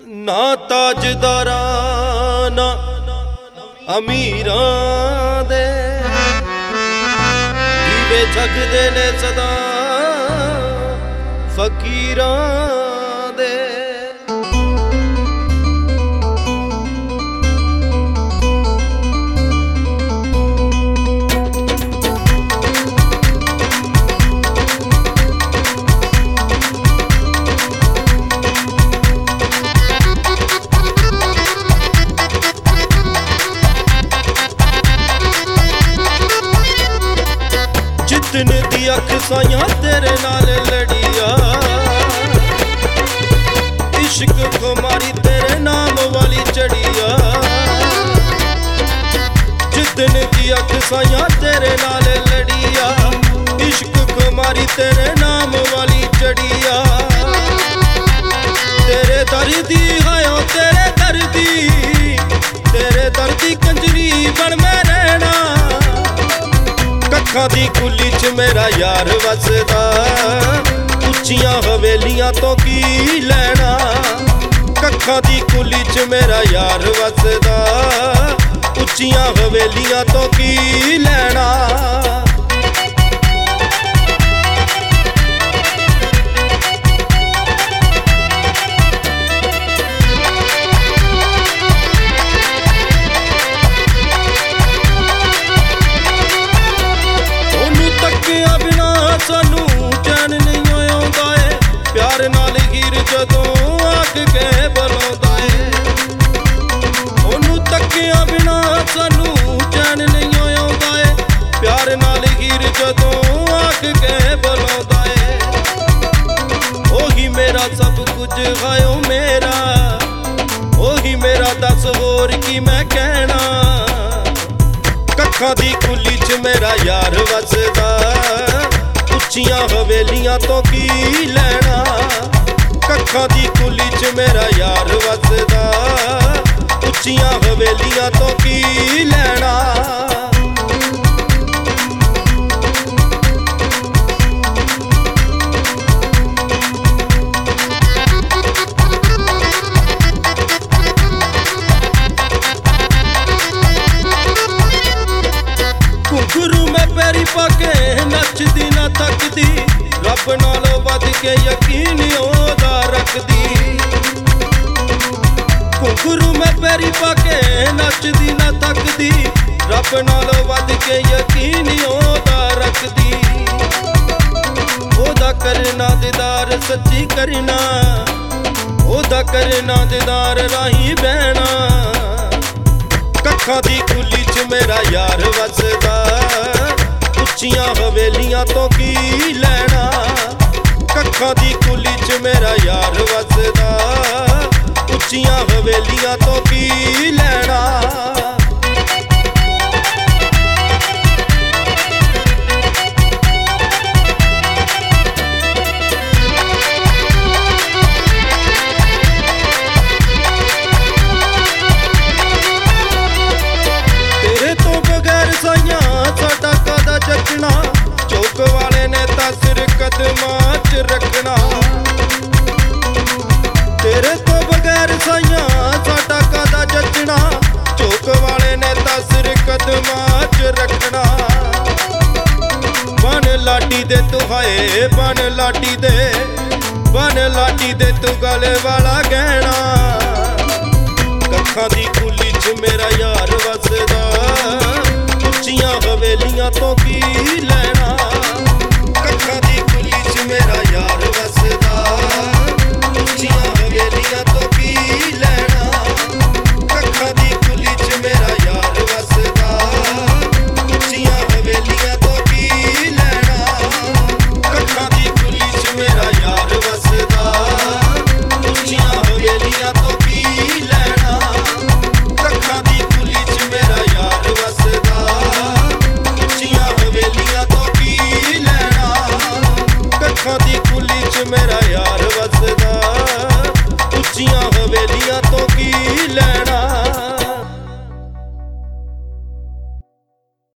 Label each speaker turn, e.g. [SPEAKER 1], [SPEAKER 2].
[SPEAKER 1] ਨਾ ਤਾਜਦਾਰਾਂ ਨਾ ਅਮੀਰਾਂ ਦੇ ਦੀਵੇ ਜਗਦੇ ਨੇ ਸਦਾ ਫਕੀਰਾਂ ਦੇ। जितन दी अख साइयां तेरे नाल लड़िया, इश्क खुमारी तेरे नाम वाली चढ़िया। जितन दी अख साइयां तेरे नाल लड़िया, इश्क खुमारी तेरे नाम वाली चढ़िया। तेरे दर्दी हायो तेरे दर्दी, तेरे दर्दी कंजरी बन मैं रहना। कक्खां दी कुली च मेरा यार वसदा, उच्चियां हवेलियां तो की लैना। कक्खां दी कुली च मेरा यार वसदा, उच्चियां हवेलियां तो की लैना। सानू चैन नहीं आउंदा ए, प्यार नाल हीर जदों आख के बुलाउंदा ए। ओनू तक्किया बिना सानू चैन नहीं आउंदा ए, प्यार नाल हीर जदों आख के बुलाउंदा ए। ओही मेरा सब कुछ हायो मेरा, ओही मेरा दस होर की मैं कहना। कक्खां दी कुली च मेरा यार वसदा, उच्चियां हवेलियां तो की लैना। कक्खां दी कुली च मेरा यार वसदा, उच्चियां हवेलियां तो की लैना। घुंघरू में पैरी पाके नचदी ना थकदी, रब नालों वध के यकीन ओदा रखदी। घुंघरू में पैरी पाके नचदी ना थकदी, रब नालों वध के यकीन ओदा रखदी। ओदा करना दीदार सच्ची करना, ओदा करना दीदार राही बहना। कक्खां दी कुली च मेरा यार वसदा, उच्चियां हवेलियां तो की लैना। कक्खां दी कुली च मेरा यार वसदा, उच्चियां हवेलियां तो की लैना। जचना चौक वाले ने तां सिर कदमां च रखना। तेरे तो बगैर साइयां साडा कादा जचना, चौक वाले ने तां सिर कदमां च रखना। बन लाटी दे तू हाए बन लाटी दे, बन लाटी दे तू गले वाला गहना। कक्खां दी कुली च मेरा यार वसदा, उच्चियां हवेलियां तो की